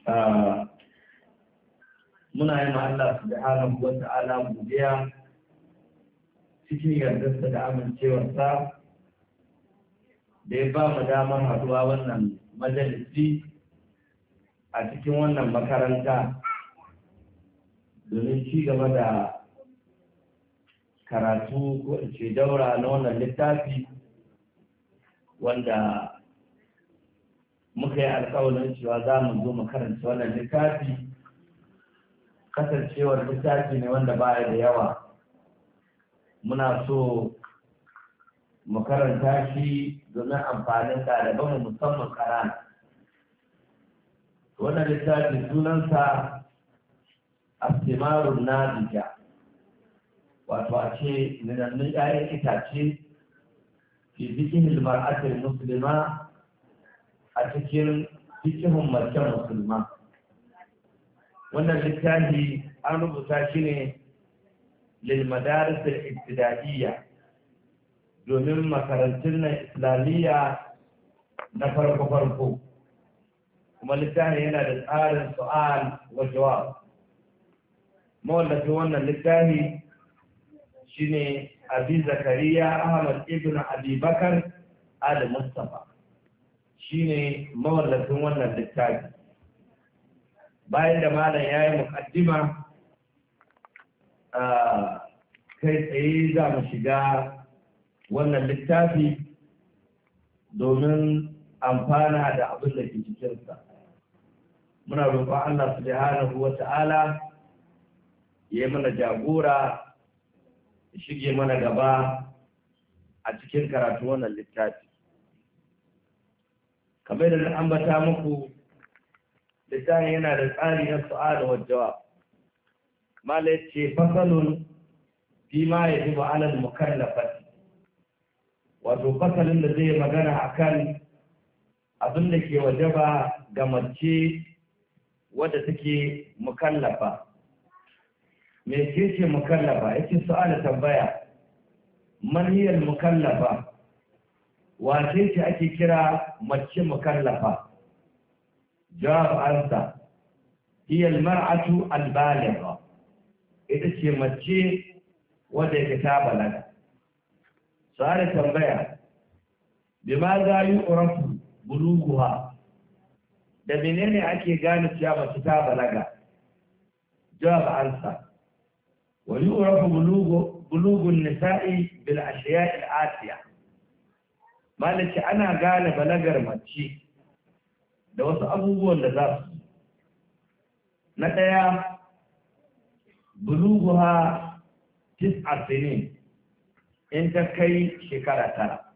muna yi ma Allah subhanahu wa ta'ala godiya cikin yardarsa da amincewarsa da ya ba mu damar haɗuwa wannan majalisi a cikin wannan makaranta domin ci gaba da karatu ko ce daura na wannan littafi wanda muka yi alƙawarin cewa za mu zo mu karanta wannan littafi, kasancewar littafi ne wanda baya da yawa. Muna so mu karanta shi domin amfanin ɗalibanmu musamman ƙarana. Wannan littafi sunansa Astimarun Nadija, wato a ce ninannun 'ya'yan itace fi zikin mar'atul musulma, a cikin fikihun mace musulma. Wannan littafi an rubuta shi ne lil madaris al-ibtida'iyya, domin makarantun na islamiyya na farko kuma littafi yana da tsarin su'al wa jawab. Mawallafin wannan littafi shine Abi Zakariya Ahmad ibn Abi Bakar al-Mustafa, shine mawallafin wannan littafi. Bayan da malam ya yi muƙaddima, kai tsaye za mu shiga wannan littafi domin amfana da abin da ke cikinsa. Muna roƙon Allah subhanahu wa ta'ala ya yi mana jagora, ya shige mana gaba a cikin karatu wannan littafi. Kamar da na ambata muku, littafin yana da tsari na su'ala wa jawab. Malai ce fasalun fi ma ya zuba alal mukallafati, wato fasalin da zai magana akan abin da ke wajaba ga mace wadda take mukallafa. Me ce mukallafa? Yake su'ala tambaya, man hiya mukallafa? Wace ce ake kira mace mukallafa? Jawab ansa, hiya almar'atu albaligha, ita ce mace wadda yake ta balaga. Su'ala tambaya, bima za yu'rafu bulughuha? Da menene ake gane cewa mace ta balaga? Jawab ansa, wa yu'rafu bulughun nisa'i bil ashiya'i al-atiya. Malaki ana gane balagar mace da wasu abubuwan da za su. Na ɗaya, bulughuha 9 sinin, in ta kai shekara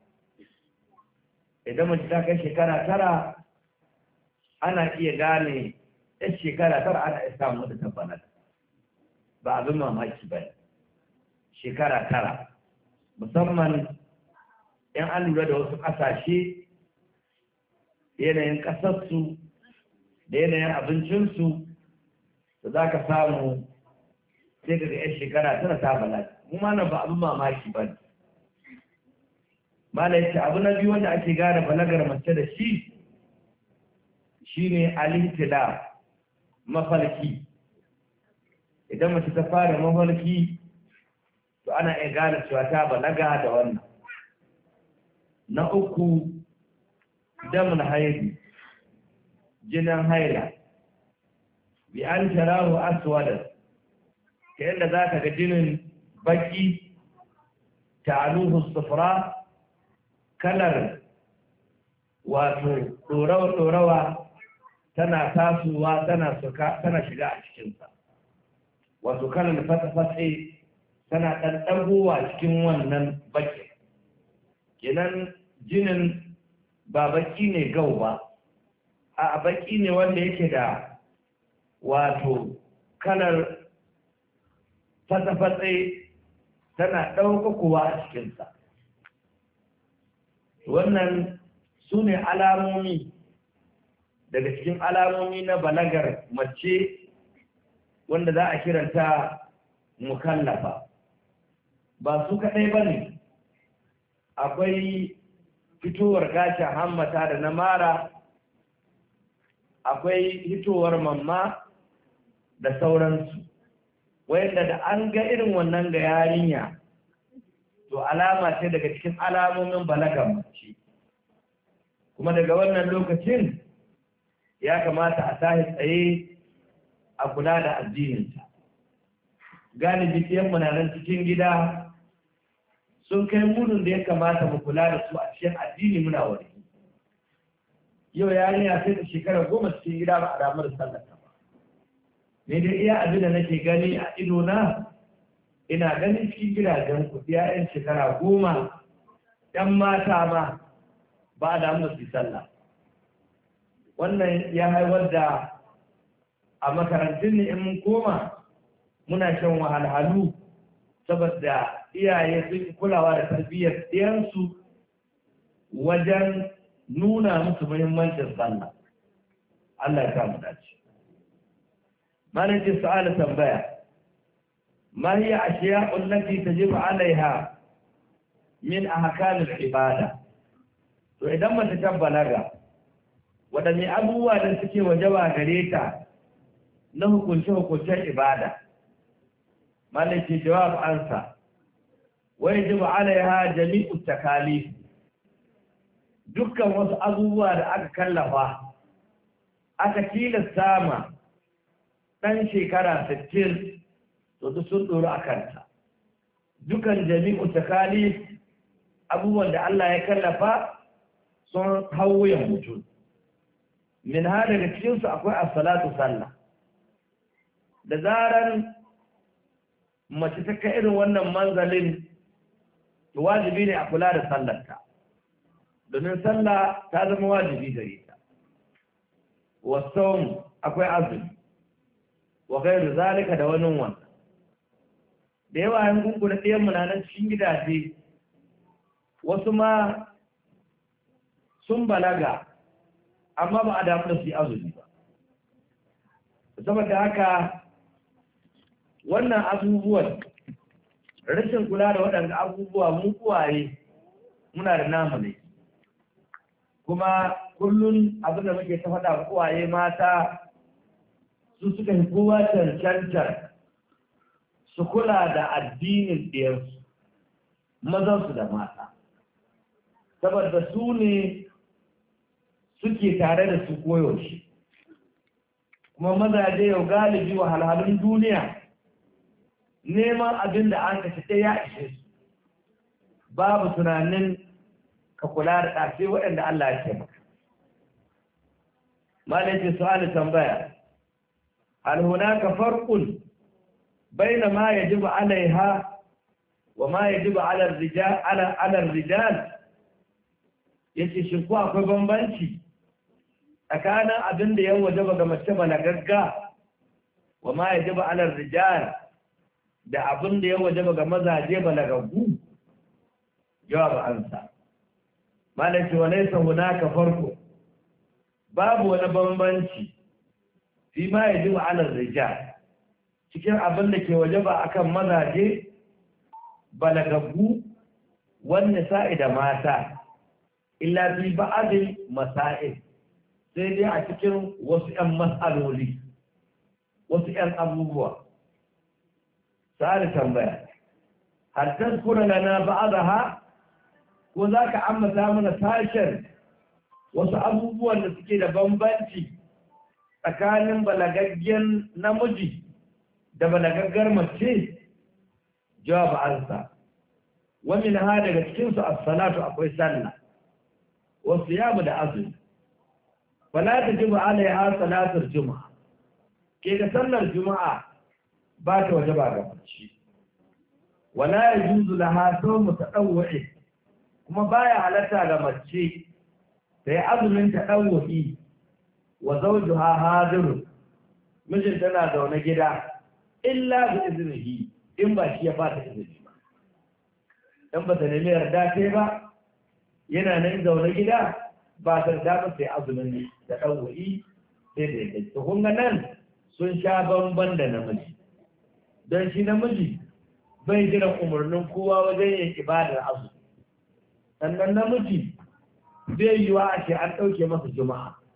9. Idan mace ta kai shekara 9, ana iya gane ɗan shekara 9 ana iya samun da ta balaga. Ba abin mamaki ba ne. Shekara 9, musamman ‘yan an lura da wasu ƙasashe, yanayin ƙasarsu da yanayin abincinsu, da za ka samu sai ka ga ‘yan shekara 9 ta balaga. Mu ma nan ba abin mamaki ba ne. Malai ce abu na biyu wanda ake gane balagar mace da shi ne al-ihtila, mafarki. Idan mace ta fara mafarki, to ana iya gane cewa ta balaga da wannan. Na uku, damun haidi, jinin haila, bi an tarahu aswada, ta yadda za ka ga jinin baki, ta'aluhu sufra, kalar wato ɗorawa tana tasowa tana shiga a cikinsa, wato kalar fata-fatse tana ɗanɗagowa cikin wannan baki. Kenan jinin ba baki ne gau ba, a baki ne wanda yake da wato kalar fata-fatse tana ɗaukakowa a cikinsa. Wannan su ne alamomi daga cikin alamomi na balagar mace wanda za a kiranta mukallafa. Ba su kaɗai ba ne, akwai fitowar gashin hammata da na mara, akwai hitowar mamma da sauransu wanda da an ga irin wannan ga yarinya to alama ce daga cikin alamomin balagar mace kuma daga wannan lokacin ya kamata a tashi tsaye a kula da addininta galibi ɗiyanmu na nan cikin gida sun kai munin da ya kamata mu kula da su a cikin addini muna wani yau yarinya sai ta shekara 10 cikin gida ba a damar sallata ba ne dai iya abin da nake gani a idona ina ganin cikin gidajen ku ‘ya'yan shekara 10 ‘yan mata ma ba a damar su sallah wannan ya haifar da a makarantun ne in mun koma muna shan wahalhalu saboda iyaye sun kulawa da tarbiyyar ɗiyansu wajen nuna musu muhimmancin sallah Allah ya samu dace malakin su'ala tambaya ma hiya ashiya'u allati tajibu 'alayha min ahkam al-ibada to idan mace ta balaga wadanne abubuwa da suke wajaba gare ta na hukunce-hukuncen ibada malaki jawab ansa wajibu alaiha jami'u takalif dukkan wasu abubuwa da aka kallafa aka tilasta ma dan shekara 60 to duk sun doro akanta dukkan jami'u takalif abubuwan da Allah ya kallafa sun hauyen mutum min hada daga cikin su akwai as-salatu sallah da zaran mace ta kai irin wannan manzalin to wajibi ne a kula da sallarta domin sallah ta zama wajibi gare ta wasawm akwai azumi wa gairu zalika da wani wannan da yawa yan gungu na ɗayan munanan cikin gidaje wasu ma sun balaga amma ba a damu da su yi azumi ba saboda haka wannan abubuwan rashin kula da waɗanda abubuwa mu kuwaye muna da namu ne kuma kullum abin da muke ta faɗa kuwaye mata su suka yi kowa cancantar su kula da addinin ɗiyarsu mazansu da mata saboda su ne suke tare da su koyaushe kuma mazaje yau galibi wa halhalun duniya neman abin da an kashe ɗaya ya ishe su babu tunanin ka kula da ɗafe waɗanda Allah ya ce maka malaike su'ali tambaya hal hunaka farqun baina ma yajibu alaiha wa ma yajibu ala ar-rijal yace shin ko akwai bambanci tsakanin abin da ya wajaba ga mace balagagga wa ma yajibu ala ar-rijal da abin da ya wajaba ga mazaje balagaggu jawab ansa malaki wa laysa hunaka farqu babu wani bambanci fi ma yajibu ala ar-rijal cikin abin da ke wajaba akan mazaje balagaggu wani sa'i da mata illa fi ba'adil masail sai dai a cikin wasu 'yan matsaloli wasu 'yan abubuwa sa'ari tambaya har tazkura lana ba'daha ko zaka ambata mana sashen wasu abubuwan da suke da bambanci tsakanin balagaggen namiji da balagaggar mace jawab ansa wa min ha daga cikin su as-salatu akwai sallah wa siyamu da azumi fala tajibu alaiha salatul juma'a ke da sallar juma'a ba ta wajaba ga mace wala yajuzu laha sawmu tadawwu'i kuma baya halatta ga mace sai azumin tadawwu'i wa zawjuha hadir mijin tana zaune gida illa bi iznihi in ba shi ya fata izini ba dan ba ta nemi yarda ce ba yana nan zaune gida ba ta da ba sai azumin tadawwu'i sai da yake to kun ga nan sun sha bamban da namiji don shi namiji bai jiran umarnin kowa wajen yin ibadar azumi sannan namiji zai yiwa a ce an ɗauke masa juma'a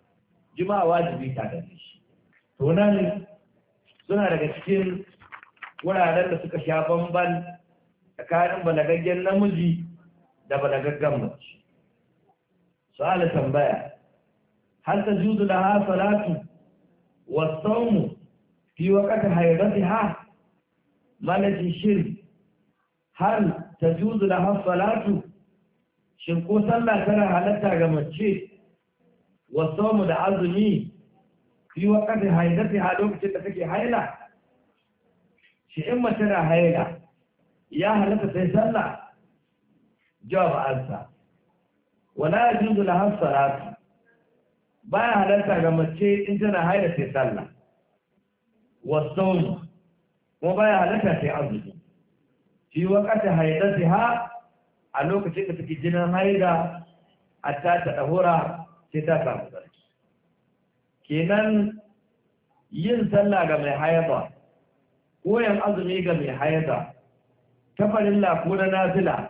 juma'a wajibi ta gare shi. To nan suna daga cikin wuraren da suka sha bamban tsakanin balagaggen namiji da balagaggen mace. Su'ala tambaya, hal tajuzu laha salatu wa sawmu fi waqti haydatiha? Malaki shiri, hal tajuzu laha salatu, shin ko sallah tana halatta ga mace wa sawmu da azumi fi waqti haydatiha lokacin da take haila? Shi in mace na haila ya halatta sai sallah? Jawab ansa, wala yajuzu laha salatu, baya halatta ga mace in tana haila sai sallah, wasawm kuma baya halatta sai azumi fi waqti haidatiha, a lokacin da take jinin haila hatta ta dahura sai ta samu sarki. Kenan yin sallah ga mai haida ko yin azumi ga mai haida ta farilla ko na nafila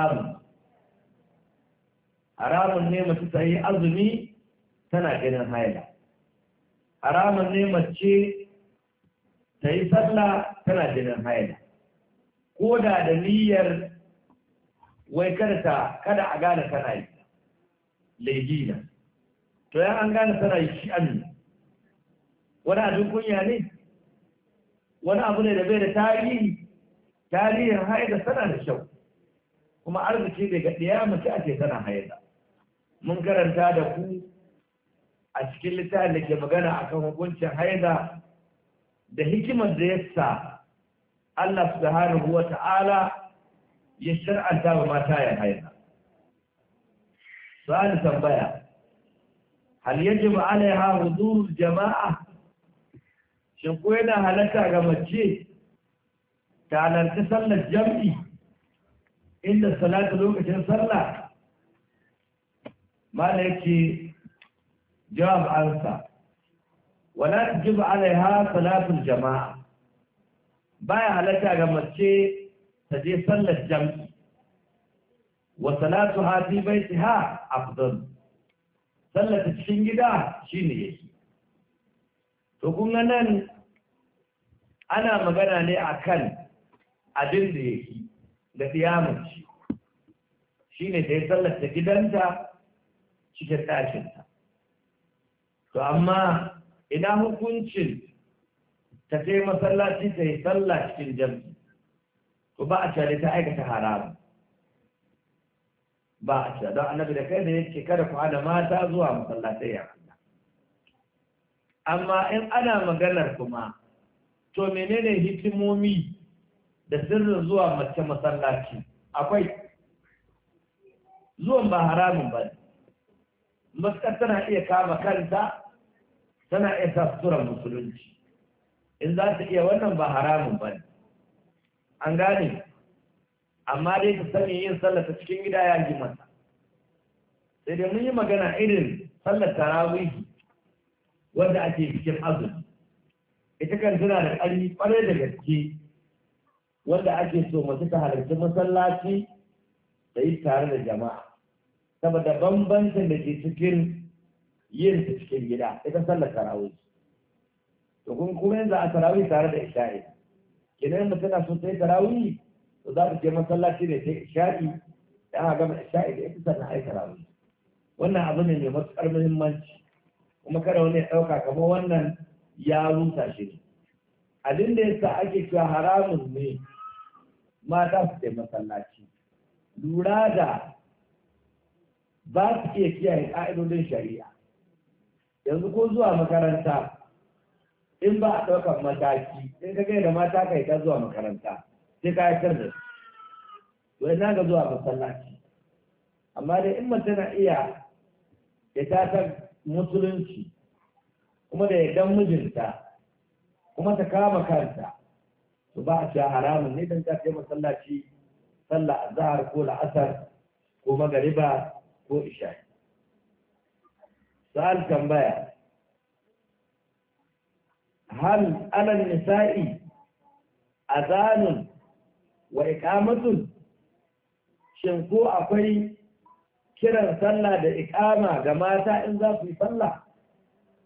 haramun ne mace ta yi azumi tana ganin haila, haramun ne mace ta yi sallah tana jinin haila, ko da niyyar wai kada a gane tana yi laifina. To yan an gane tana yi shi an wani abin kunya ne, wani abu ne da bai da tarihin haila tana da kyau, kuma arziki daga ɗaya mace ake tana haila. Mun karanta da ku a cikin littafin da ke magana akan hukuncin haida da hikimar da yasa Allah subhanahu wa ta'ala ya shar'anta wa mata ya haida. Su'al tambaya, hal yajibu alaiha hudurul jama'a, shin ko yana halatta ga mace ta halarci sallar jam'i inda salatu lokacin sallah? Mala yake jawab ansa, wala tajibu alaiha salatul jama'a, baya halatta ga mace ta je sallar jam'i, wa salatuha fi baitiha afdal, sallar ta cikin gida shine yake. To kun ga nan ana magana ne akan abin da yake da kiyamaci, shine da ya sallar ta gidanta cikin ɗakinta. To amma ina hukuncin ta kai masallaci ta yi sallah cikin jam'i? To ba a cewa ta aikata haramu, ba a cewa, don annabi da kai da yake kada ku hana mata zuwa masallatai ya Allah. Amma in ana maganar kuma, to menene hikimomi da sirrin zuwa mace masallaci? Akwai zuwan ba haramun ba ne, maskar tana iya kama kanta, tana iya sa suturar musulunci, in za ta iya wannan ba haramun ba ne, an gane. Amma dai ta sani yin sallar ta cikin gida ya ji mata. Sai dai mun yi magana irin sallar tarawihi wanda ake cikin azumi, ita kan tana da ƙarfi ƙwarai da gaske, wanda ake so mace ta halarci masallaci da yi tare da jama'a, saboda bambancin da ke cikin yin ta cikin gida ita sallar tarawih. To kuma yanzu a tarawih tare da isha'i, kidan mutum na so sai tarawih, to za ta je masallaci da ta isha'i, da aka gama isha'i da ita sannan ai tarawih. Wannan abu ne mai matuƙar muhimmanci, kuma kada wani ya ɗauka kamar wannan ya rusa shi ne. Abin da yasa ake cewa haramun ne mata su je masallaci, lura da ba su iya kiyaye ƙa'idodin shari'a. Yanzu ko zuwa makaranta, in ba a ɗaukar mataki, in ka gaida mata kai ta zuwa makaranta sai ka yakar da su, to ina ga zuwa masallaci. Amma dai in mace na iya ya tatar musulunci kuma da yardan mijinta kuma ta kama kanta, to ba a cewa haramun ne don ta kai masallaci sallah azhar ko la'asar ko magariba ko isha. Sa'al tambaya, hal ala nisa'i azanun wa iqamatun, shin ko akwai kiran sallah da iqama ga mata in za su yi sallah?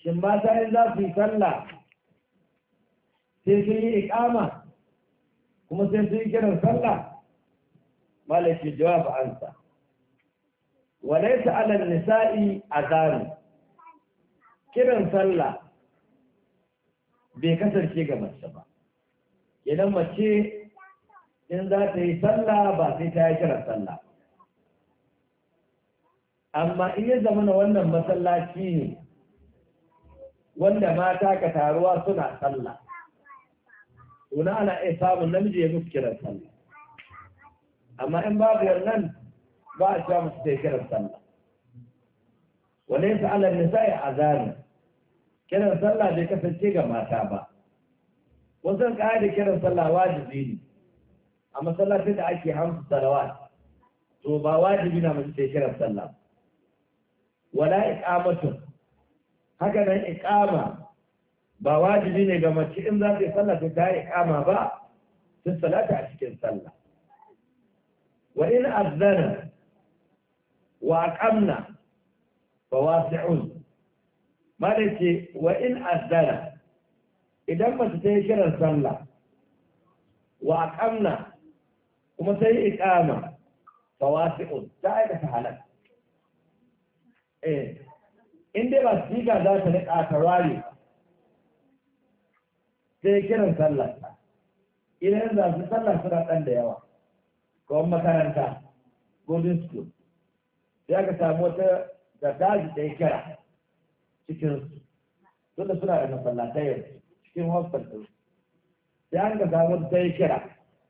shin mata in za su yi sallah sai sun yi iqama kuma sai sun yi kiran sallah? malaki jawab ansa walaysa ala nisa'i azan, kiran sallah bai kasance ga mace ba. Idan mace in za ta yi sallah ba sai ta yi kiran sallah, amma in ya zama na wannan masallaci ne wanda mata ka taruwa suna sallah, tuna ana iya samun namiji ya musu kiran sallah. Amma in babu wannan ba a cewa musu sai kiran sallah. walaysa ala nisa'i azan, kiran sallah bai kasance ga mata ba. wasan da kiran sallah wajibi ne a masallacin da ake hamsu salawat, to ba wajibi na mace sai kiran sallah. wala iqamatu, haka nan iqama ba wajibi ne ga mace in za ta yi sallah ta yi iqama ba, sun salata a cikin sallah. wa in azana wa aqamna fa wasi'un, ma da ce wa in azana, idan mace ta yi kiran sallah wa aqamna kuma ta yi iqama fa wasi'un, ta aikata halal. in dai ba siga za ta riƙa ta ware sai kiran sallah ta, idan za su sallah suna ɗan da yawa kawai makaranta golden school, sai aka samu wata da daji da ya kira cikinsu, tunda suna da masallatai cikin hostel ɗin, sai an ka samu ta yi kira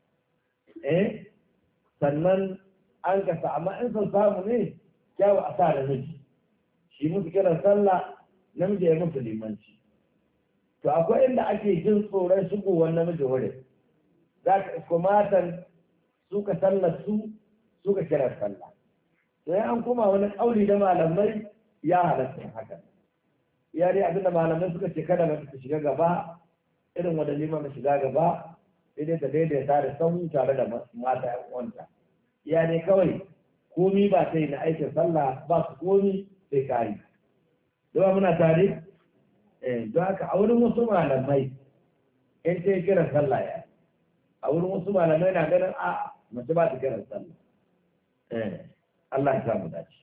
sannan an ka sa, amma in sun samu ne kyawu a sa da miji shi musu kiran sallah, namiji ya musu limanci. To akwai inda ake jin tsoron shigowar namiji wurin, za ka isko matan suka sallar suka kiran sallah. To an kuma wani ƙauli da malamai ya halatta haka. Ya dai abinda malamai suka ce kada mace ta shiga gaba, irin wanda liman shiga gaba, sai dai ta daidaita da sahu tare da mata ƴan uwanta. Ya dai kawai komi ba ta yi na aikin sallah ba su komi sai kari. Dawa muna tare? Don haka a wurin wasu malamai in ta yi kiran sallah ya, a wurin wasu malamai na ganin a mace ba ta kiran sallah. Allah ya samu dace.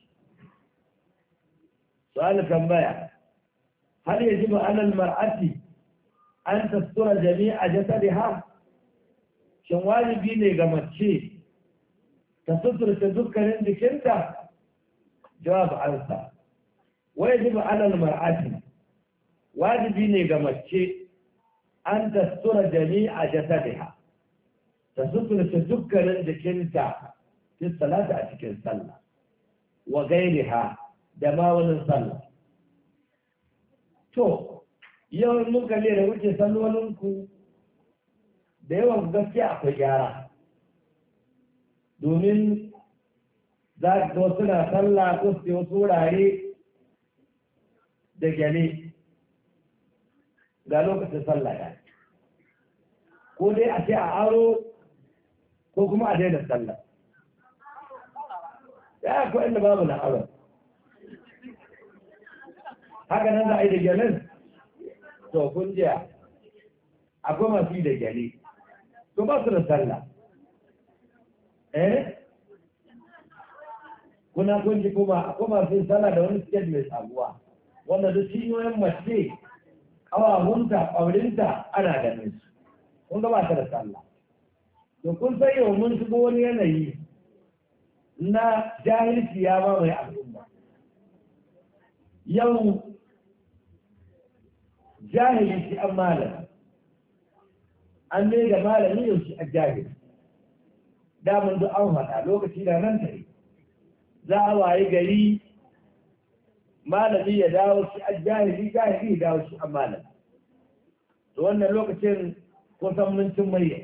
Su'al tambaya, hal yajibu 'ala al-mar'ati an tastura jami'a jasadiha? Shin wajibi ne ga mace ta suturta dukkanin jikinta? Jawab ansa. Wajibu 'ala al-mar'ati, wajibi ne ga mace an tastura jami'a jasadiha, ta suturta dukkanin jikinta fi salata a cikin sallah, wa gairiha da ma wani sallah. To, yau mun kalle da wuce sallolinku da yawan gaskiya akwai gyara, domin za ka ga suna sallah ko su wasu wurare da gyale ga lokacin sallah ya, ko dai a ce a aro ko kuma a daina sallah. Ya akwai inda babu na aro, haka nan za a yi da gyalen. To kun jiya akwai masu yi da gyale, to ba su da sallah. Kuna kun ji kuma akwai masu yin sallah da wani siket mai sabuwa, wanda duk cinyoyin mace ƙawahunta ƙaurinta ana ganin su, kun ga ba ta da sallah. To kun san yau mun shigo wani yanayi na jahilci ya ba mai al'umma. Yau jahili shi an malami, an ne da malami yau shi a jahili. Damun duk an faɗa lokaci da nan tare, za a waye gari malami ya dawo shi a jahili, jahili ya dawo shi a malami. To wannan lokacin kusan mun cin murya,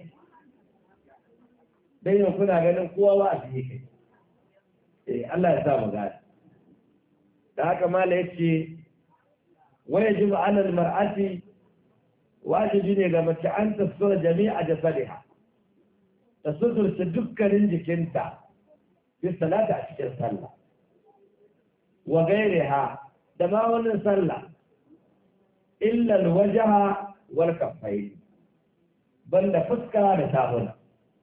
dan yau kuna ganin kowa ba a cikin kai. Allah ya sa mu gani. Da haka mala yace ويجب على المرأة واجب ne ga mace an tasura jami'a jasadiha, ta suturta dukkanin jikinta fi salata a cikin sallah, wa gairiha da ma wannan sallah, illa alwajha wal kaffayn banda fuska da tahuna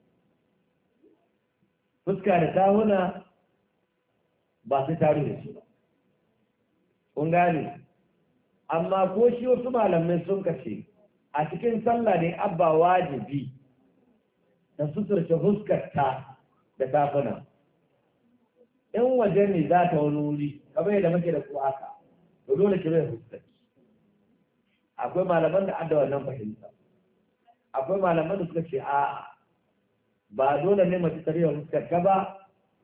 fuska da tahuna ba su taru da shi ba kun gane amma ko shi wasu malamai sun kace a cikin sallah ne abba wajibi ta suturce fuskarta da tafuna in waje ne za ta wani wuri kamar yadda muke da ku aka to dole ki bai fuskarki akwai malaman da adda wannan fahimta akwai malaman da suka ce a ba dole ne mace ta riya fuskarta ba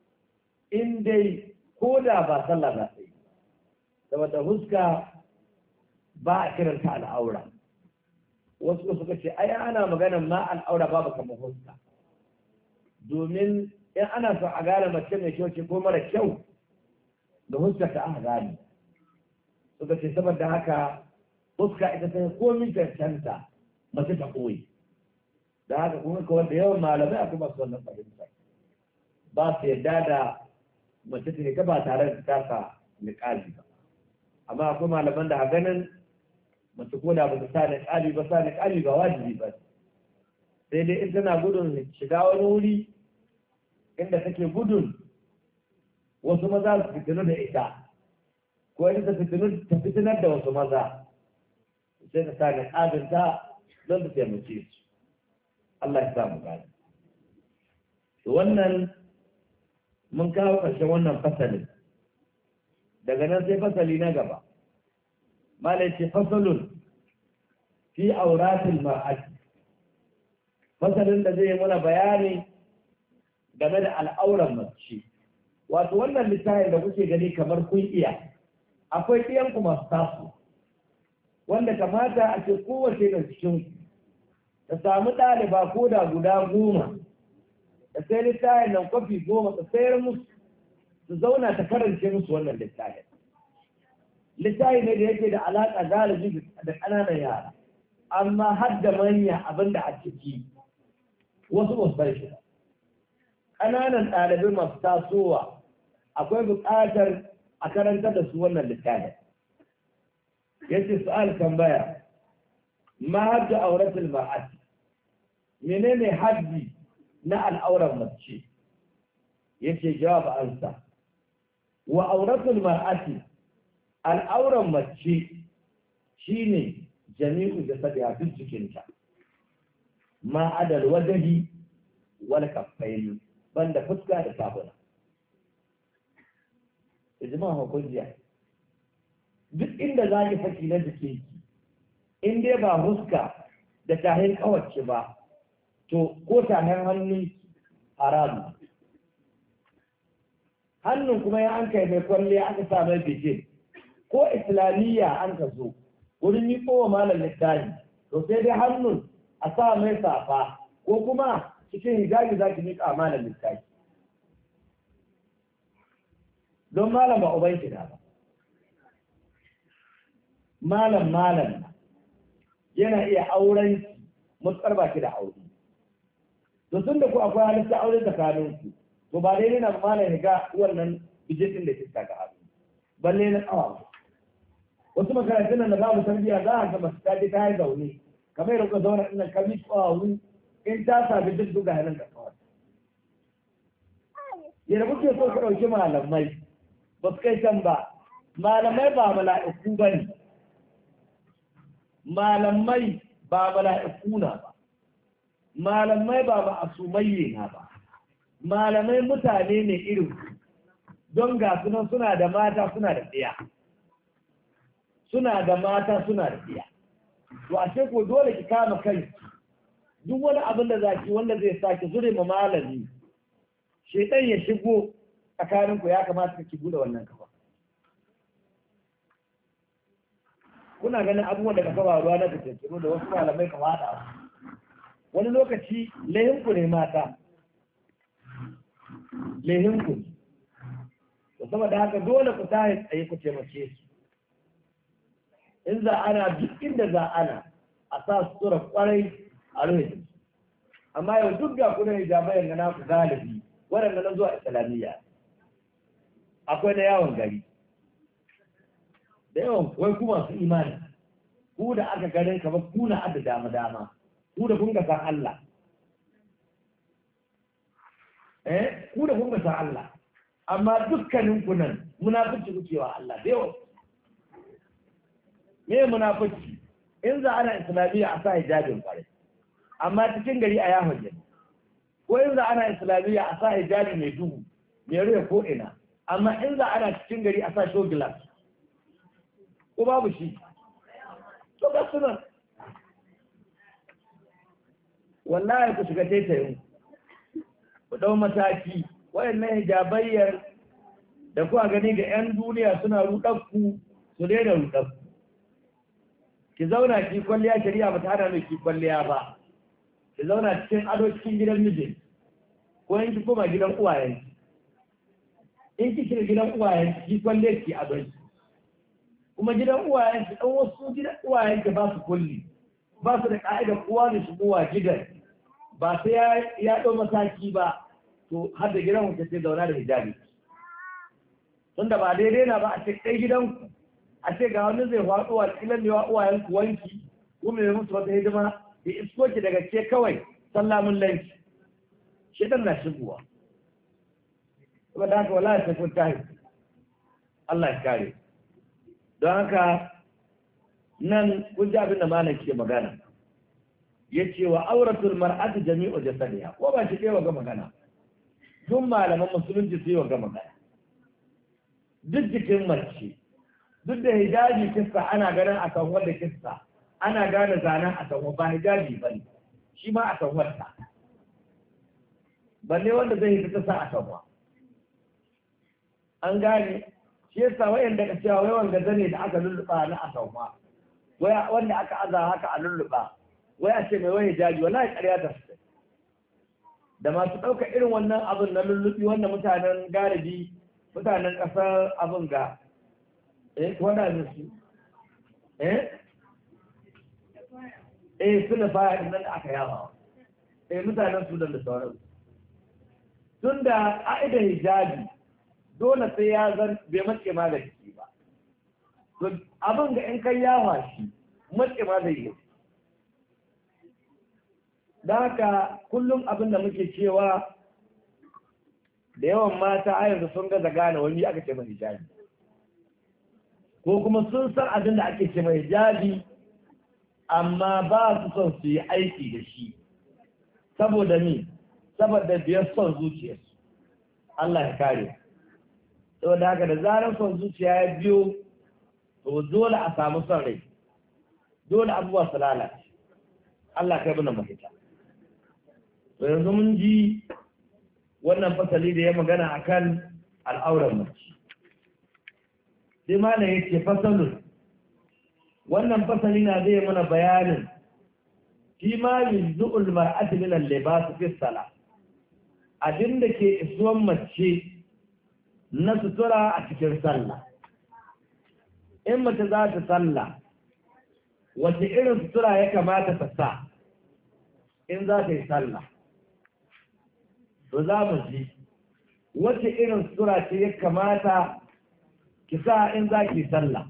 in dai ko da ba sallah za ta yi saboda fuska ba a kiranta al'aura wasu suka ce ai ana maganar ma al'aura babu kamar fuska domin in ana son a gane mace mai kyau ce ko mara kyau da fuska ta aka gane suka ce saboda haka fuska ita ta komi cancanta mace ta koyi da haka kuma kawai da yawan malamai akwai masu wannan fahimta ba su yarda da mace ta ba tare da tasa niƙali ba amma akwai malaman da a ganin mace ko da ba ta sa niƙali ba sa niƙali ba wajibi ba sai dai in tana gudun shiga wani wuri inda take gudun wasu maza su fitinu da ita ko ita ta fitinar da wasu maza sai ta sa niƙalinta don ta taimake su Allah ya samu gani to wannan mun kawo ƙarshen wannan fasalin daga nan sai fasali na gaba malai ce fasalun fi auratul mar'ati fasalin da zai mana bayani game da al'auran mace wato wannan littafin da kuke gani kamar kun iya akwai ɗiyanku masu taso wanda kamata a ce kowace da cikin ta samu ɗaliba ko da guda 10 da sai littafin nan kwafi 10 ta sayar musu su zauna ta karance musu wannan littafin littafi ne da yake da alaƙa galibi da ƙananan yara amma har da manya abinda a ciki wasu ba su bai shi ƙananan ɗalibai masu tasowa akwai buƙatar a karantar da su wannan littafin yace su'al tambaya ma hadda auratul mar'ati menene haddi na al'auran mace yace jawab ansa wa auratul mar'ati al'auran mace shine jami'u jasadiha duk jikinta ma adal wajhi wal kaffayn banda fuska da tafuna ijma hukunjiya duk inda zaki saki na jikinki in dai ba fuska da tahin kawace ba to ko tahin hannun haramu hannun kuma ya an kai mai kwalle aka sa mai bijin ko islamiyya an ka zo wurin yi kowa malam littafi to sai dai hannun a sa mai safa ko kuma cikin hijabi za ki miƙa malam littafi don malam ba uban ki da ba malam yana iya auren mutsar baki da aure to tun da ku akwai halitta aure tsakaninku to ba dai yana malam ya ga wannan bijitin da kika ga abu balle na tsawa wasu makarantun da babu tarbiyya za a ga masu taje ta yi zaune kamar yadda kuka zauna ina kami tsawawu in ta sami duk duga hannun da kawai yadda kuke so ku ɗauki malamai ba su kai can ba malamai ba mala'iku ba ne malamai ba mala'iku na ba malamai ba ma'asumai na ba malamai mutane ne irin don ga sunan suna da mata suna da ɗiya suna da mata suna da ɗiya to ashe ko dole ki kama kai duk wani abin da zaki wanda zai sake zure ma malami shedan ya shigo tsakaninku ya kamata ki bude wannan kafa kuna ganin abubuwan da ka kafa ruwa na fitintunu da wasu malamai ka wada wani lokaci lehinku ne mata lehinku ne to saboda haka dole ku tashi tsaye ku taimake su in za ana duk inda za ana a sa sutura kwarai a rufe amma yau duk ga kuna hijabai na naku galibi waɗanda na zuwa islamiyya akwai na yawon gari da yawan wai kuma su imani ku da aka ganin kamar ku na adda dama dama ku da kun ga san Allah ku da kun ga san Allah amma dukkanin ku nan munafici ku cewa Allah da yawa me munafici in za ana islamiyya a sa hijabin kwarai amma cikin gari a yahon jini ko in za ana islamiyya a sa hijabi mai duhu mai rufe ko ina amma in za ana cikin gari a sa show glass ko babu shi to ba su nan wallahi ku shiga taitayin ku dau mataki wayannan hijabayyar da kuwa gani ga 'yan duniya suna rudakku su daina rudakku ki zauna ki kwalliya shari'a ba ta hana mai ki kwalliya ba ki zauna cikin ado cikin gidan mijin ko in ki koma gidan uwayen in ki shiga gidan uwayen ki kwalle ki ado kuma gidan uwayen ki dan wasu gidan uwayen ki ba su kulli ba su da ka'idar uwa da shigowa gidan ba sai ya dau mataki ba to har da gidan ku sai zauna da hijabi tunda ba daidai na ba a ce kai gidanku a ce ga wani zai faɗo a kilan da uwayen ku wanki ko mai musu wata hidima ya isko ki daga ke kawai sallamun lanki shedan na shigowa kuma da haka wallahi sai kun tahi Allah ya kare don haka nan kun ji abin da malam ke magana yace wa auratul mar'ati jami'u jasadiha ko ba shi kai wa ga magana duk malaman musulunci sai wa ga magana duk jikin mace duk da hijabi kissa ana ganin a kan wanda kissa ana gane zanen a kan ba hijabi ba ne shi ma a kan wata balle wanda zai yi ta sa a kan wa an gane shi yasa wayanda ka cewa wai wanda zane da aka lulluɓa na a kan wa wanda aka aza haka a lulluɓa wai a ce mai wai hijabi wallahi ƙarya ta su da masu ɗauka irin wannan abin na lulluɓi wanda mutanen galibi mutanen ƙasar abin ga wanda da su suna faya nan da aka yawa mutanen sudan da sauran tun da ƙa'idar hijabi dole sai ya zan bai mace ma da jiki ba abin ga in kai yawa shi mace ma da yi da haka kullum abin da muke cewa da yawan mata a yanzu sun gaza gane wani aka ce mai hijabi ko kuma sun san abin da ake ce mai hijabi amma ba su son su yi aiki da shi saboda ni saboda biyar son zuciyarsu Allah ya kare saboda haka da zarar son zuciya ya biyo to dole a samu son rai dole abubuwa su lalace Allah kai bana mafita to yanzu mun ji wannan fasali da ya magana akan al'auran mace sai mana yake fasalun wannan fasali na zai mana bayanin fi ma yuzu'ul mar'ati min al-libas fi salat abinda ke isuwan mace na sutura a cikin sallah in mace za ta sallah wace irin sutura ya kamata ta sa in za ta yi sallah to za mu ji wace irin sutura ce ya kamata ki sa in za ki sallah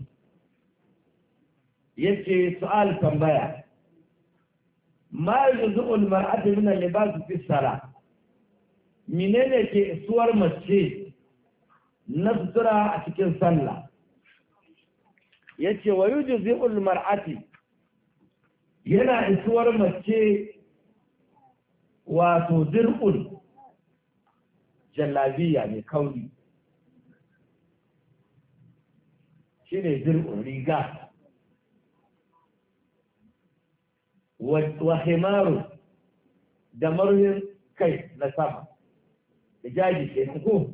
yace su'al tambaya ma yuzu'ul mar'atu min al-libas fi salat menene ke isuwar mace na sutura a cikin sallah yace wa yujzi'ul mar'ati yana isuwar mace wato dir'ul jallabiya mai kauri shine dir'ul riga wa himaru da marhin kai na sama da jaji ke ko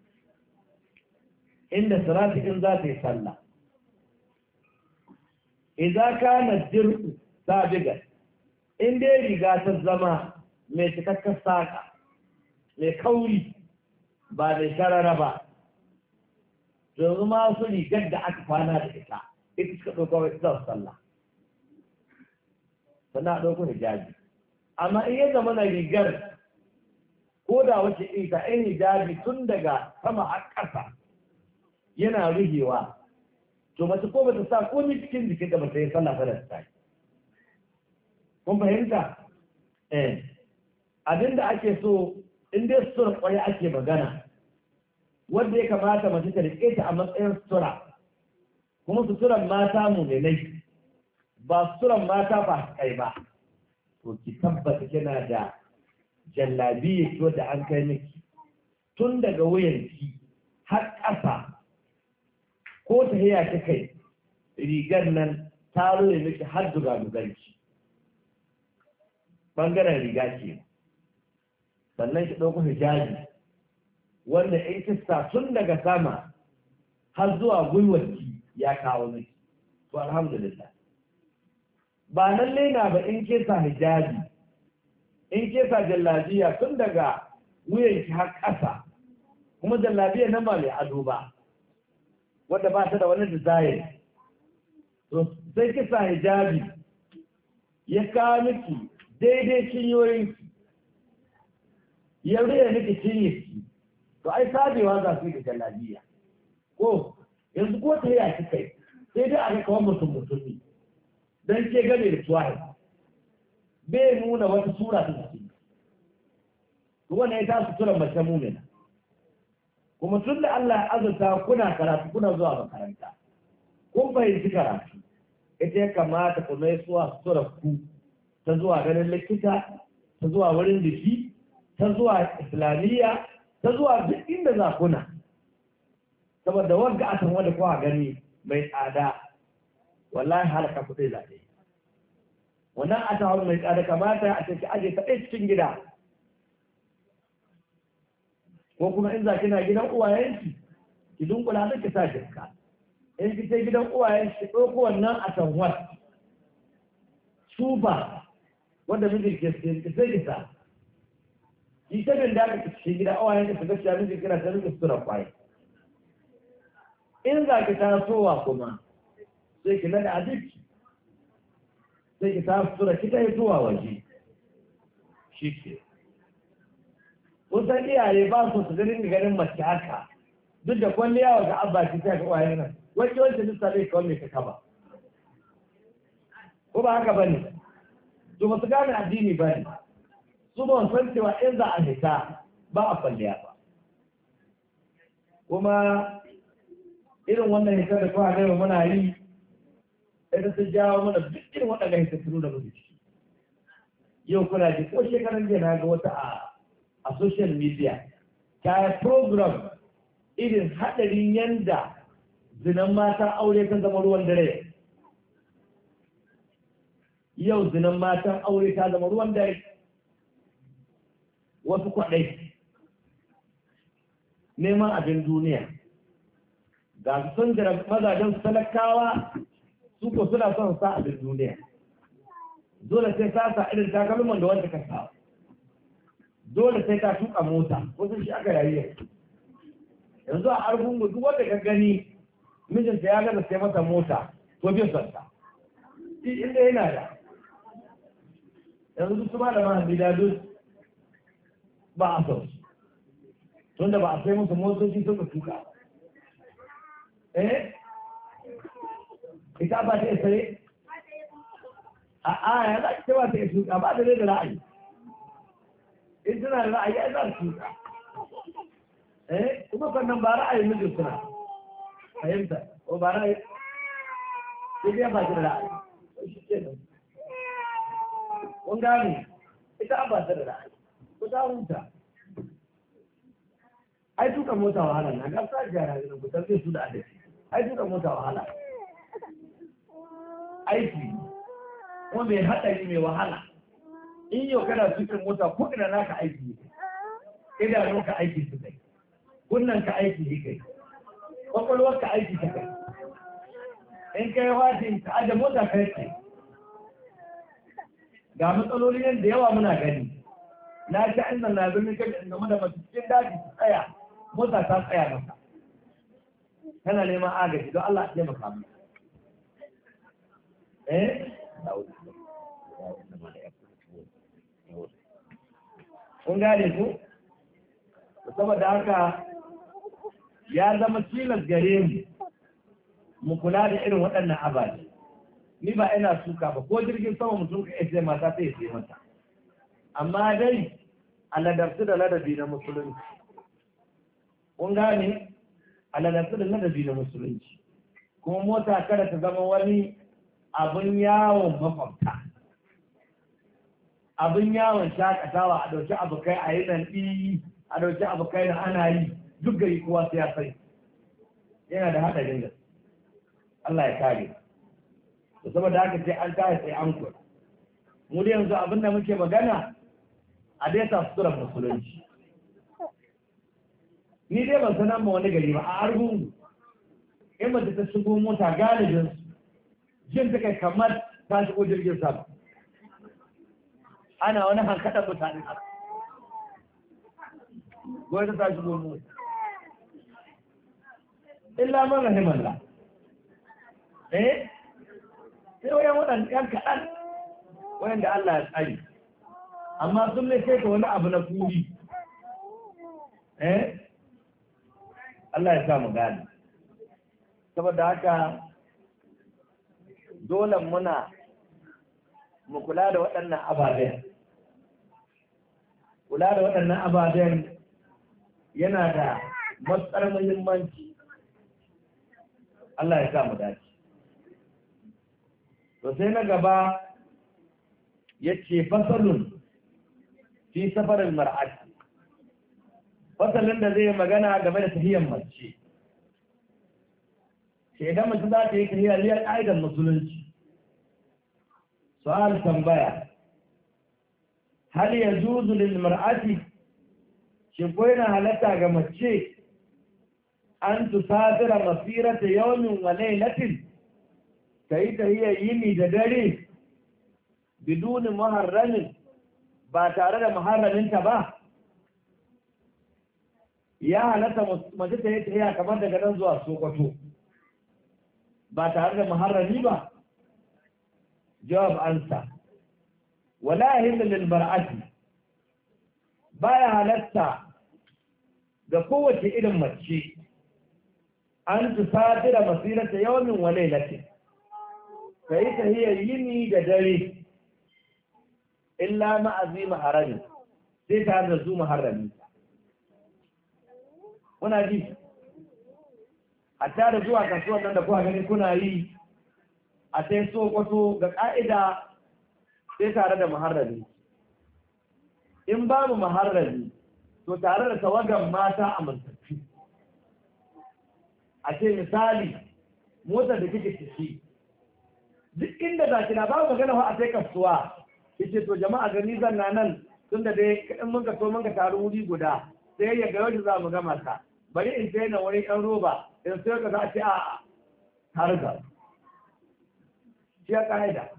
inda salati in za ta yi sallah idan kana dir'u sabiga in dai riga ta zama mai cikakken saka mai kauri ba da sharara ba yanzu ma su rigar da aka kwana da ita suka ɗauka wa ita sallah sannan a ɗauko hijabi amma in ya zama na rigar ko da wace ita in hijabi tun daga sama a ƙasa yana ruhewa to mace ko bata sa komai cikin jikin da bata yi sallah sallah ta yi. Kun fahimta? Abinda ake so in dai sutura kwarai ake magana, wanda ya kamata mace ta rike ta a matsayin sutura, kuma suturan mata mu ne ba suturan mata ba kai ba, to ki tabbata kina da jallabiya ko da an kai miki tun daga wuyanki har ƙasa, ko ta hiya ta kai rigar nan ta roye miki har dugaduganki ɓangaren riga ce. Sannan ki ɗauko hijabi wanda in kista tun daga sama har zuwa gwiwarki ya kawo miki, to alhamdulillah. Ba lalle na ba in kesa hijabi, in kesa jallabiya tun daga wuyanki har ƙasa, kuma jallabiya nan ba mai ado ba, wadda ba ta da wani design, to sai kisa hijabi ya kawo miki daidai cinyoyinki, ya raya miki cinyarki, to ai sabewa za su yi da jallabiya. Ko yanzu ko ta yi kai sai dai a ga kawai mutum don ke game da tuwaye bai nuna wata sura ta jiki, to wannan ya ta sutura mace mumina. Kuma tun da Allah ya azurta kuna karatu, kuna zuwa makaranta, kun fahimci karatu, ita ya kamata ku mai suwa sutura ku ta zuwa ganin likita, ta zuwa wurin jiki, ta zuwa islamiyya, ta zuwa duk inda za kuna. Saboda wanda a san wanda kowa gani mai tsada, wallahi halaka kuɗi zaɓe. Wannan a ta mai tsada kamata a ce ki aje ta ɗaya cikin gida, ko kuma in za kina gidan uwayenki ki dunkula da ki sa jinka, in ki sai gidan uwayenki ki ɗauko wannan a tanwar sufa wanda mijin ke sai ki sa ki ta bin da ka cikin gida uwayenki su gaskiya mijin kina ta rike sutura kwaye. In za ki tasowa kuma sai ki nada abinci, sai ki ta sutura ki ta yi zuwa waje shi ke. Kusan iyaye ba su ganin mace haka, duk da kwalliya wa ga abba ki ta ga uwaye nan wacce wacce lissa zai kawai mai ta kaba, ko ba haka bane? To ba su gane addini bane, su ba san cewa in za a hita ba a kwalliya ba. Kuma irin wannan hitar da kawai gaiwa muna yi ita ta jawo mana duk irin waɗanda hitattunu da muke ciki. Yau kuna ji ko shekaran jiya na ga wata a social media ta yi program irin haɗarin yanda zinan matan aure kan zama ruwan dare. Yau zinan matan aure ta zama ruwan dare. Wasu kwaɗai neman abin duniya ga su sun jira mazajen su talakawa, su ko suna son sa abin duniya, dole sai sa irin takalman da wanda ka sa, dole sai ka tuka mota, wasu shi aka yayi yanzu a argungu duk wanda ka gani mijinta ya gaza sai masa mota to bai son ta, inda yana da yanzu su ba da mahalli da duk ba a son su, tunda ba a sai musu motoci suka tuka. Ita ba ta isa ya za ki cewa ta isa ba da da ra'ayi, in tana da ra'ayi ya za su tuka. Kuma sannan ba ra'ayi mijin suna fahimta, ko ba ra'ayi sai dai ba ki da ra'ayi, shi ke nan. Kun gane ita ba ta da ra'ayi, ko ta huta. Ai tuka mota wahala na gasa gyara ne ku tarbe su da adalci. Ai tuka mota wahala, aiki kuma mai haɗari mai wahala. In yau kana tukin mota ko ina naka aiki, idanun ka aiki su kai, kunnan ka aiki su kai, kwakwalwar ka aiki su kai. In kai wajen ka aje mota kai kai. Ga matsaloli nan da yawa muna gani. Na ta inda na birnin kai game da masu cikin daji su tsaya, mota ta tsaya maka. Kana neman agaji don Allah ya taimaka mu. Kun gane ku? Saboda haka ya zama tilas gare mu, mu kula da irin waɗannan ababe. Ni ba ina suka ba, ko jirgin sama mutum ka sai mata sai sai mata, amma dai a ladarsu da ladabi na musulunci. Kun gane, a ladarsu da ladabi na musulunci. Kuma mota kada ta zama wani abin yawon makwabta, abin yawon shakatawa, a ɗauki abokai a yi nan ɗi, a ɗauki abokai da ana yi duk gari kowa sai ya sai, yana da haɗarin da Allah ya kare. Da saboda haka sai an tare sai an kula. Mu da yanzu abin da muke magana a dai tafsirar musulunci. Ni dai ban sanar ma wani gari ba a Argungu, in mace ta shigo mota galibin jin ta kai kamar ta shigo jirgin sama, ana wani hankaɗar mutane haka gwai ta shigo mota illa man rahimallah. Sai wayan waɗanda ‘yan kaɗan wayan da Allah ya tsari, amma sun ne sai ka wani abu na kuri. Allah ya sa mu gane. Saboda haka dole muna mu kula da waɗannan ababen. Kula da waɗannan ababen yana da matsar muhimmanci. Allah ya sa mu dace. To sai na gaba yace fasalun fi safarin mar'ati, fasalin da zai magana game da tahiyyar mace. Sai idan mace za ta yi tahiyya liyar ƙa'idar musulunci. Su'al tambaya, hal yajuzu lil mar'ati, shin ko yana halatta ga mace an tusafira masirata yawmin wa laylatin, ta yi tahiyyar yini da dare biduni muharramin, ba tare da muharraminta ba? Ya halatta mace ta yi tahiyya kamar daga nan zuwa Sokoto ba tare da muharrami ba? Jawab ansa, wala yahillu lil mar'ati, baya halatta ga kowace irin mace an tusafira masirata yawmin wa laylatin, ka yi tahiyar yini da dare illa ma'azi maharami, sai tare da su maharami. Kuna ji, hatta da zuwa kasuwan nan da kuka gani kuna yi a sai Sokoto ga ƙa'ida sai tare da maharami. In babu maharami to tare da tawagan mata a mantattu. A ce misali motar da kike ciki duk inda za ki na babu magana wa a sai kasuwa, yace to jama'a gani zan na nan tun da dai in mun ka so mun ka taru wuri guda sai ya ga yau za mu gama ka, bari in sai na wani ɗan roba in sai ka za a ce a har ga shi ya ƙa'ida.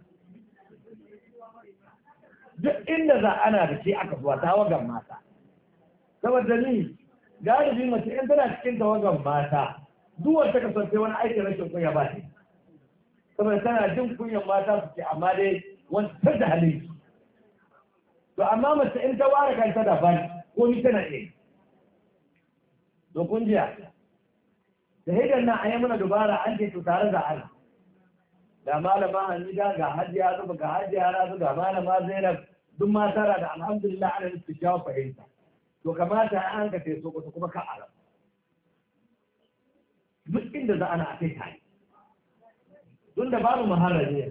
Duk inda za ana da shi aka zuwa tawagan mata, saboda ni galibi mace in tana cikin tawagan mata duk wanda ka son sai wani aikin rashin kunya ba ne, saboda tana jin kunyan mata su ce amma dai wani da halin. To amma mace in ta ware kanta daban ko ni tana ɗaya. To kun jiya da hidar nan an yi mana dubara an ce to tare da Allah, ga malama Hamida, ga Hajiya Zuba, ga Hajiya Razu, ga malama Zainab, duk mata da alhamdulillah ana nufi jawo fahimta. To kamata an ka sai so kuma ka arab. Duk inda za ana a kai tare. Tun da babu maharar ne.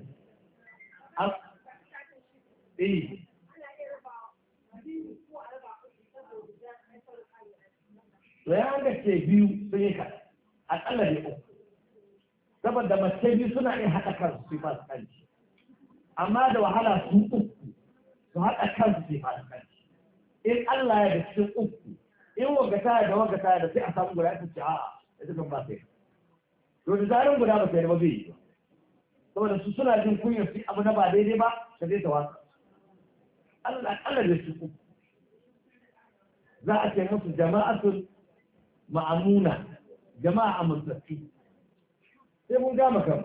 To ya ga ce biyu sun yi kaɗa, aƙalla ne uku. Saboda mace biyu suna iya haɗa kansu su yi fasikanci. Amma da wahala su uku su haɗa kansu su yi fasikanci. In Allah ya da cikin uku, in wagata da wagata da sai a samu guda ita ce a'a, ita kan ba sai. To da zarin guda ba sai da ba zai yi ba. Saboda su suna jin kunyar su abu na ba daidai ba, ta zai ta wasa. Allah da su uku. Za a ce musu jama'atul ma'amuna, jama'a amintacci. Sai mun gama kan.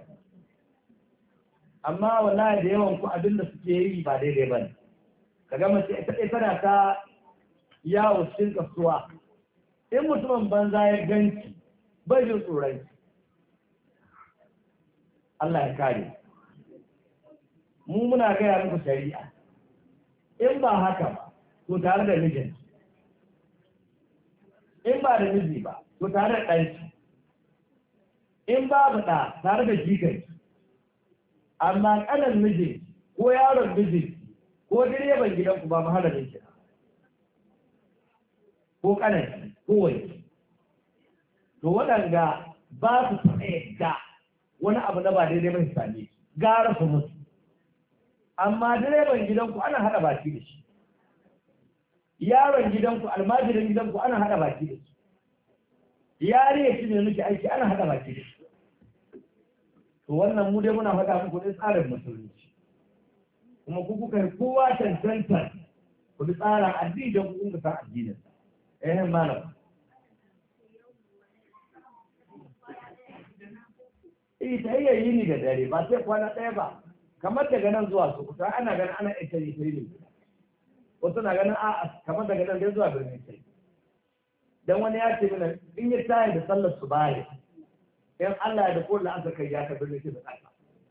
Amma wallahi da yawan ku abin da suke yi ba daidai ba ne. Ka gama ce ita tana ta yawo cikin kasuwa. In mutumin banza ya ganci bai jin tsoron. Allah ya kare mu muna gaya muku shari'a in ba haka ba to tare da mijin in ba da miji ba to tare da ɗanki in babu ɗa tare da jikanki amma ƙanan miji ko yaron miji ko direban gidanku ba mahalamin ki ko ƙanan ko wani to waɗanda ba su taɓa yadda wani abu na ba daidai mai same gara su mutu amma direban gidanku ana haɗa baki da shi yaron gidanku almajirin gidanku ana haɗa baki da shi yare shi ne muke aiki ana haɗa baki da shi to wannan mu dai muna faɗa muku ne tsarin musulunci kuma ku kuka yi kowa cancantar ku bi tsarin addini don ku kunga san addinin malam ta iya yi ni da dare ba sai kwana ɗaya ba kamar daga nan zuwa su kusa ana ganin ana ita yi ta yi wasu na ganin a kamar daga nan dai zuwa birnin sai dan wani ya ce mana in ya tayi da sallar su baya in Allah ya da kullu aka kai ya ka birnin sai da ƙasa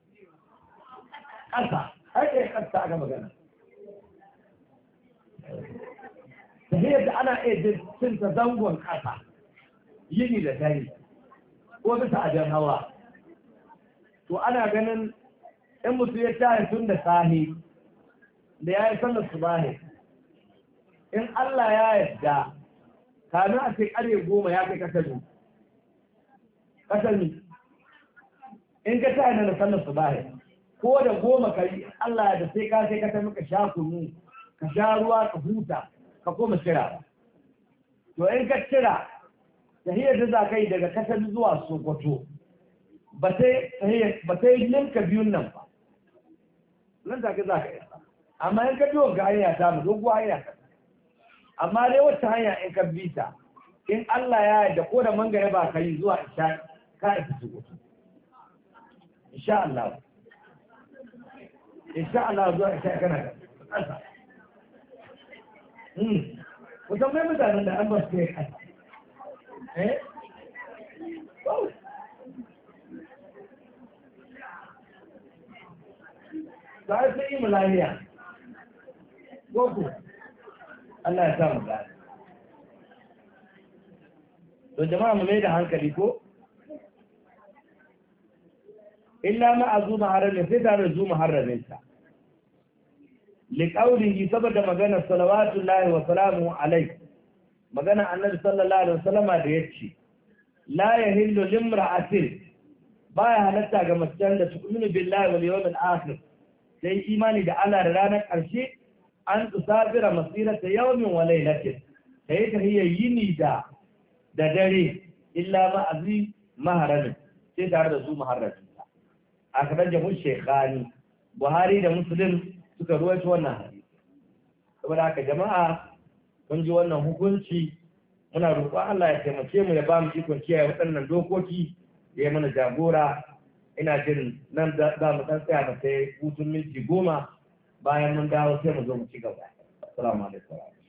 har kai ƙasa aka magana ta yadda ana iya cin ta zangon ƙasa yini da dare ko bisa ajan hawa to ana ganin in mutum ya tashi tun da sahi da ya yi sallar subahi in Allah ya yarda kamin a ce ƙarfe 10 ya kai kasali in ka tashi da sallar subahi ko da 10 kai Allah ya da sai ka sai ka tafi ka sha kunu ka sha ruwa ka huta ka koma kira to in ka kira tahiyar da za ka yi daga kasali zuwa Sokoto ba sai linka biyun nan ba nan take za ka yi amma in ka biyo ga hanya ta mu dogo hanya ta amma dai wata hanya in ka bi ta in Allah ya yarda ko da mangare ba ka yi zuwa isha ka isa su insha Allah zuwa isha kana da kasa ku tambaye mutanen da an ba su kai kasa sai sai mu lafiya gogo Allah ya samu gani to jama'a mu mai da hankali ko illa ma azuma haramin sai da azuma haramin ta liqaulihi saboda magana salawatullahi wa salamu alaihi magana annabi sallallahu alaihi wasallama da yace la yahillu limra'atin baya halatta ga macen da tu'minu billahi wal yawmil akhir sai imani da Allah da ranar ƙarshe an tusafira masirata yawmin wa laylatin sai ta hiya yini da dare illa ma azi maharamin sai tare da su maharamin ta akadan jamu shekhani Buhari da Muslim suka ruwaito wannan hadisi saboda haka jama'a kun ji wannan hukunci muna roƙon Allah ya taimake mu ya ba mu ikon kiyaye waɗannan dokoki da ya mana jagora ina jin nan za mu ɗan tsaya da sai hutun minti 10 bayan mun dawo sai mu zo mu ci gaba assalamu alaikum